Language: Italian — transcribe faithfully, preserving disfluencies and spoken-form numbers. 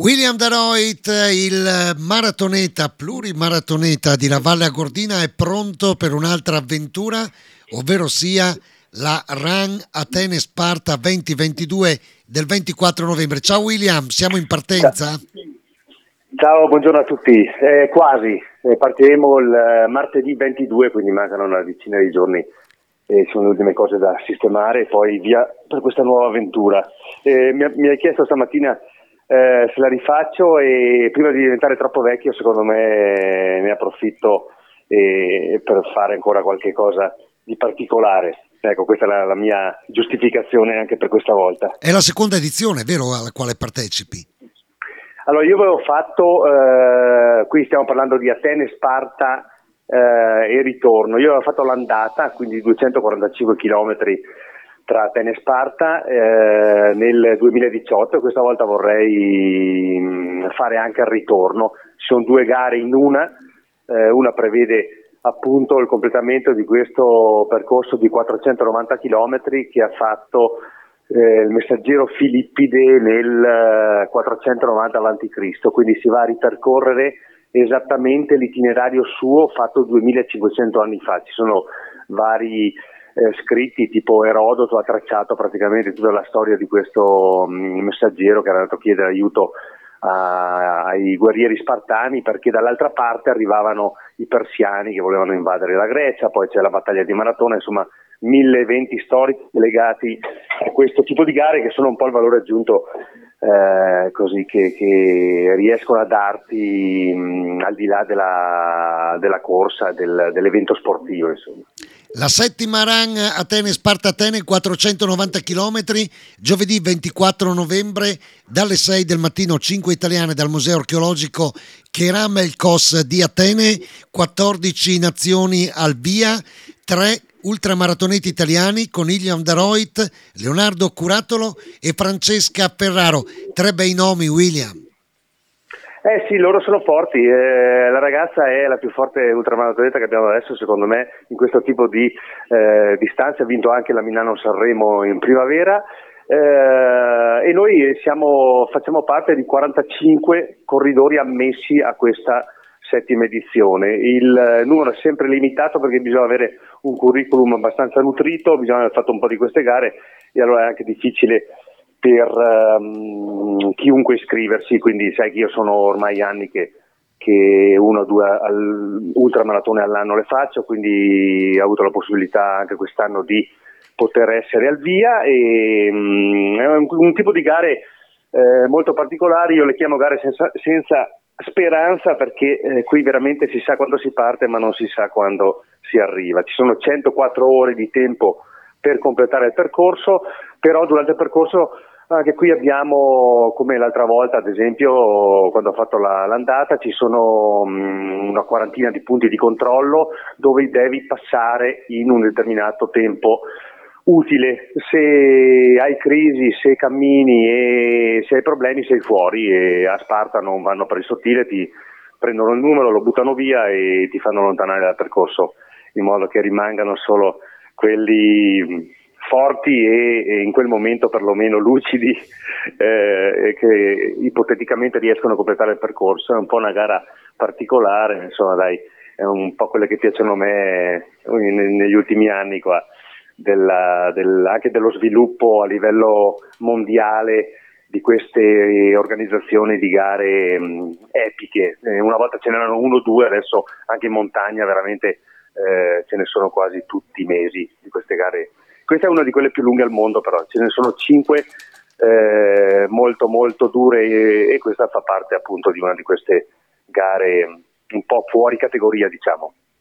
William De Rooijt, il maratoneta, plurimaratoneta di La Valle Agordina, è pronto per un'altra avventura, ovvero sia la Run Atene Sparta duemilaventidue del ventiquattro novembre. Ciao William, siamo in partenza? Ciao, buongiorno a tutti. Eh, quasi, eh, partiremo il eh, martedì ventidue, quindi mancano una decina di giorni e sono le ultime cose da sistemare e poi via per questa nuova avventura. Eh, mi, mi hai chiesto stamattina eh, se la rifaccio e prima di diventare troppo vecchio secondo me ne approfitto eh, per fare ancora qualche cosa di particolare. Ecco, questa è la, la mia giustificazione anche per questa volta. È la seconda edizione, vero, alla quale partecipi? Allora, io avevo fatto, eh, qui stiamo parlando di Atene, Sparta eh, e ritorno. Io avevo fatto l'andata, quindi duecentoquarantacinque chilometri tra Atene e Sparta eh, nel duemiladiciotto, e questa volta vorrei mh, fare anche il ritorno. Ci sono due gare in una, eh, una prevede appunto il completamento di questo percorso di quattrocentonovanta chilometri che ha fatto Eh, il messaggero Filippide nel eh, quattrocentonovanta avanti Cristo, quindi si va a ripercorrere esattamente l'itinerario suo fatto duemilacinquecento anni fa. Ci sono vari eh, scritti, tipo Erodoto ha tracciato praticamente tutta la storia di questo mh, messaggero che era andato a chiedere aiuto a, ai guerrieri spartani, perché dall'altra parte arrivavano i persiani che volevano invadere la Grecia, poi c'è la battaglia di Maratona, insomma mille eventi storici legati a questo tipo di gare che sono un po' il valore aggiunto eh, così che, che riescono a darti mh, al di là della, della corsa, del, dell'evento sportivo, insomma. La settima Run Atene Sparta Atene, quattrocentonovanta chilometri, giovedì ventiquattro novembre dalle sei del mattino, cinque italiane dal Museo Archeologico Cheram El Kos di Atene, quattordici nazioni al via, tre ultramaratoneti italiani con William De Rooijt, Leonardo Curatolo e Francesca Ferraro. Tre bei nomi, William. Eh sì, loro sono forti, eh, la ragazza è la più forte ultramaratoneta che abbiamo adesso secondo me in questo tipo di eh, distanze, ha vinto anche la Milano-Sanremo in primavera eh, e noi siamo, facciamo parte di quarantacinque corridori ammessi a questa settima edizione. Il numero è sempre limitato perché bisogna avere un curriculum abbastanza nutrito, bisogna aver fatto un po' di queste gare e allora è anche difficile per um, chiunque iscriversi, quindi sai che io sono ormai anni che, che uno o due al, ultramaratone all'anno le faccio, quindi ho avuto la possibilità anche quest'anno di poter essere al via e um, è un, un tipo di gare eh, molto particolari, io le chiamo gare senza, senza speranza perché eh, qui veramente si sa quando si parte ma non si sa quando si arriva. Ci sono centoquattro ore di tempo per completare il percorso, però durante il percorso anche qui abbiamo, come l'altra volta ad esempio quando ho fatto la, l'andata, ci sono mh, una quarantina di punti di controllo dove devi passare in un determinato tempo utile. Se hai crisi, se cammini e se hai problemi sei fuori, e a Sparta non vanno per il sottile, ti prendono il numero, lo buttano via e ti fanno allontanare dal percorso in modo che rimangano solo quelli forti e, e in quel momento perlomeno lucidi eh, che ipoteticamente riescono a completare il percorso. È un po' una gara particolare, insomma dai, è un po' quelle che piacciono a me negli ultimi anni qua, della, del, anche dello sviluppo a livello mondiale di queste organizzazioni di gare mh, epiche. Eh, una volta ce n'erano uno o due, adesso anche in montagna veramente eh, ce ne sono quasi tutti i mesi di queste gare. Questa è una di quelle più lunghe al mondo, però ce ne sono cinque eh, molto molto dure e, e questa fa parte appunto di una di queste gare un po' fuori categoria, diciamo.